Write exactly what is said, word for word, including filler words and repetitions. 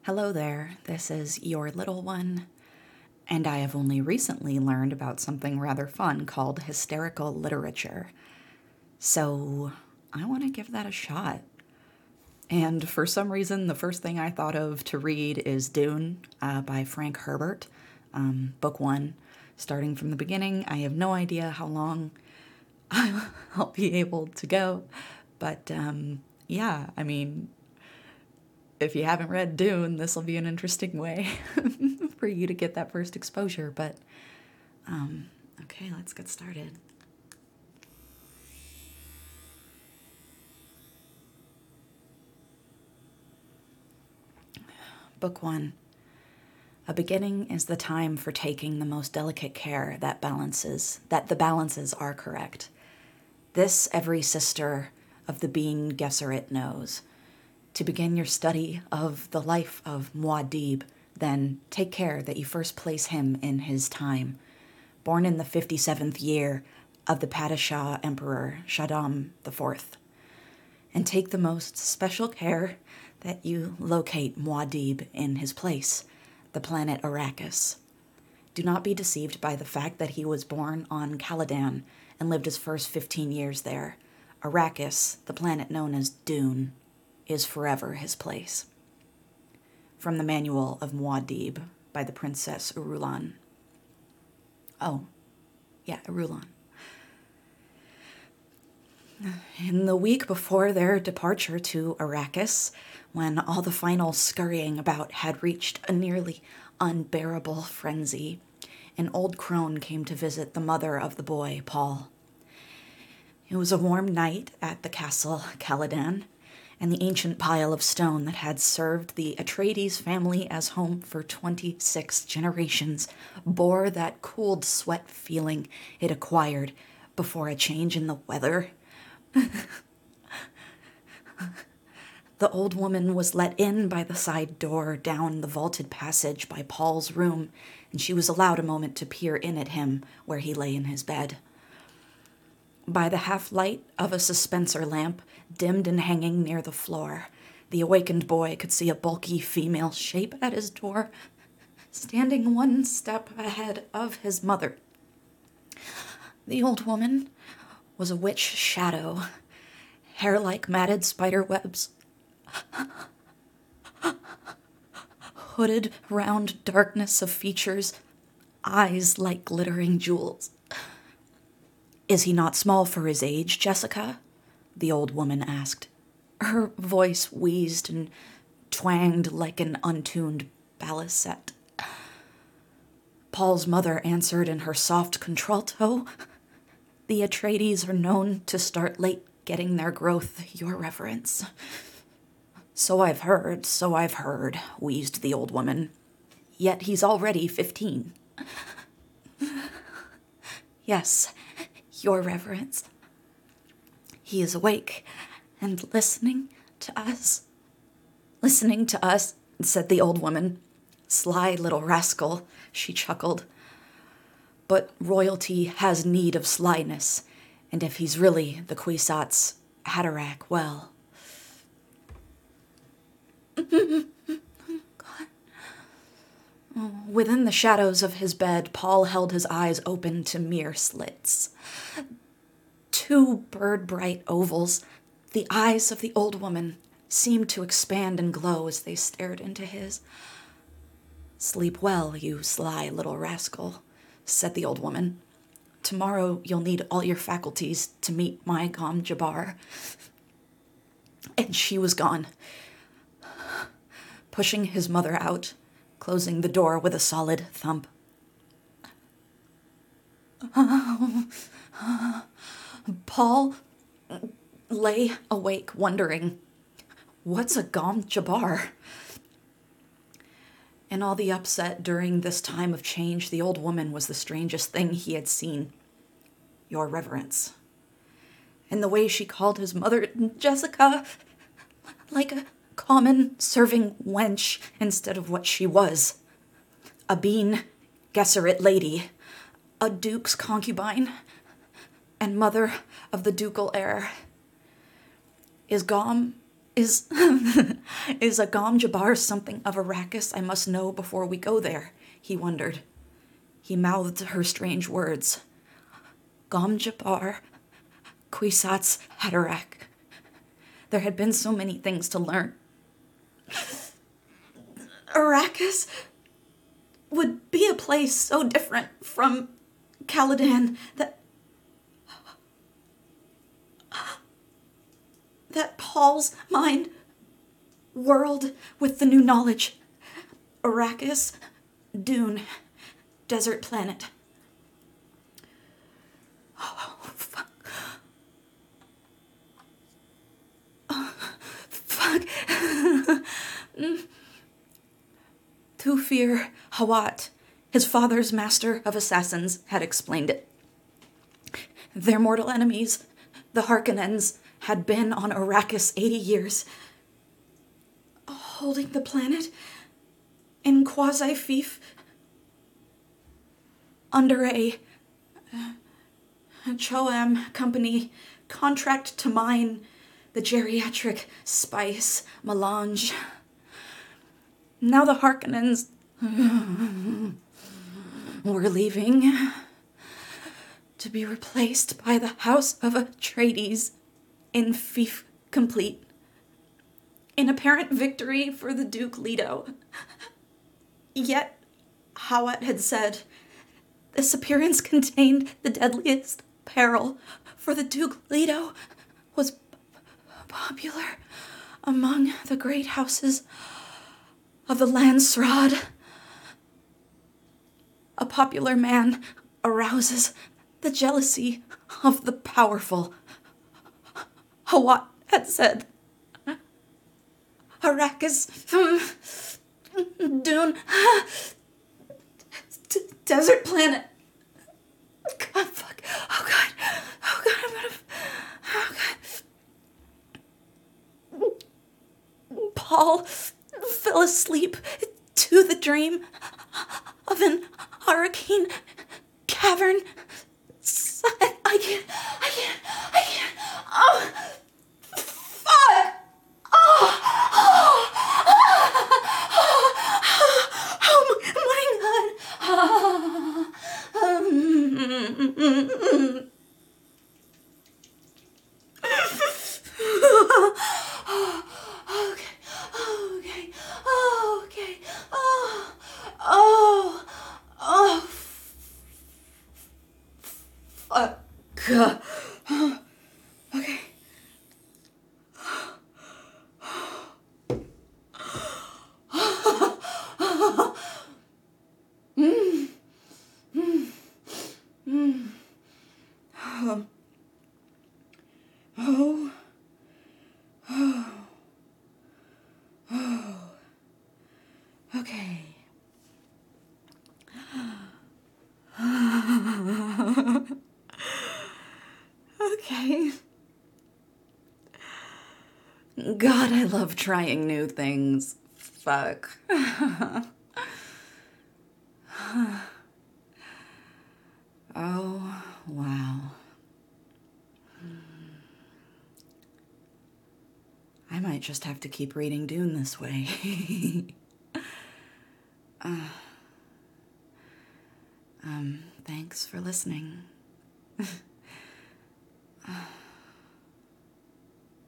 Hello there, this is your little one, and I have only recently learned about something rather fun called hysterical literature. So I want to give that a shot. And for some reason, the first thing I thought of to read is Dune uh, by Frank Herbert, um, book one. Starting from the beginning, I have no idea how long I'll be able to go, but um, yeah, I mean, if you haven't read Dune, this will be an interesting way for you to get that first exposure. But, um, okay, let's get started. Book one. A beginning is the time for taking the most delicate care that balances, that the balances are correct. This every sister of the being Gesserit knows. To begin your study of the life of Muad'Dib, then take care that you first place him in his time. Born in the fifty-seventh year of the Padishah Emperor Shaddam the Fourth. And take the most special care that you locate Muad'Dib in his place, the planet Arrakis. Do not be deceived by the fact that he was born on Caladan and lived his first fifteen years there. Arrakis, the planet known as Dune, is forever his place. From the Manual of Muad'Dib by the Princess Irulan. Oh, yeah, Irulan. In the week before their departure to Arrakis, when all the final scurrying about had reached a nearly unbearable frenzy, an old crone came to visit the mother of the boy, Paul. It was a warm night at the castle Caladan, and the ancient pile of stone that had served the Atreides family as home for twenty-six generations bore that cooled sweat feeling it acquired before a change in the weather. The old woman was let in by the side door down the vaulted passage by Paul's room, and she was allowed a moment to peer in at him where he lay in his bed. By the half-light of a suspenser lamp, dimmed and hanging near the floor, the awakened boy could see a bulky female shape at his door, standing one step ahead of his mother. The old woman was a witch shadow, hair like matted spider webs, hooded round darkness of features, eyes like glittering jewels. "Is he not small for his age, Jessica?" the old woman asked. Her voice wheezed and twanged like an untuned balisette. Paul's mother answered in her soft contralto. "The Atreides are known to start late getting their growth, your reverence." "So I've heard, so I've heard," wheezed the old woman. "Yet he's already fifteen." "Yes, your reverence. He is awake and listening to us." "Listening to us," said the old woman. "Sly little rascal," she chuckled. "But royalty has need of slyness, and if he's really the Kwisatz Haderach, well..." God. Within the shadows of his bed, Paul held his eyes open to mere slits. Two bird-bright ovals, the eyes of the old woman, seemed to expand and glow as they stared into his. "Sleep well, you sly little rascal," said the old woman. "Tomorrow you'll need all your faculties to meet my Gom Jabbar." And she was gone, pushing his mother out, closing the door with a solid thump. Paul lay awake, wondering, what's a Gom Jabbar? In all the upset during this time of change, the old woman was the strangest thing he had seen. "Your reverence." And the way she called his mother Jessica, like a common serving wench instead of what she was. A Bene Gesserit lady, a duke's concubine, and mother of the ducal heir. Is Gom, is Is Agam Jabbar something of Arrakis I must know before we go there? He wondered. He mouthed her strange words. Gom Jabbar, Kwisatz Haderach. There had been so many things to learn. Arrakis would be a place so different from Caladan that that Paul's mind whirled with the new knowledge. Arrakis, dune, desert planet. Oh, fuck. Oh, fuck. Thufir Hawat, his father's master of assassins, had explained it. Their mortal enemies, the Harkonnens, had been on Arrakis eighty years, holding the planet in quasi-fief under a, a Choam company contract to mine the geriatric spice melange. Now the Harkonnens were leaving to be replaced by the House of Atreides in fief complete, in apparent victory for the Duke Leto. Yet, Hawat had said, this appearance contained the deadliest peril, for the Duke Leto was p- popular among the great houses of the Landsraad. A popular man arouses the jealousy of the powerful. Hawat had said, Arrakis, dune, d- desert planet. God, fuck. Oh, God. Oh, God, I'm gonna... Oh, God. Paul fell asleep to the dream of an Arrakeen cavern. I can't, I can't, I can't. Oh, fuck. Oh, oh, oh, oh, my God. Okay, okay, okay, oh, oh, oh, fuck. Okay. Mm. Mm. Mm. Oh. Oh. Oh. Oh. Okay. Okay. God, I love trying new things. Fuck. Oh, wow. I might just have to keep reading Dune this way. uh, um, thanks for listening. uh.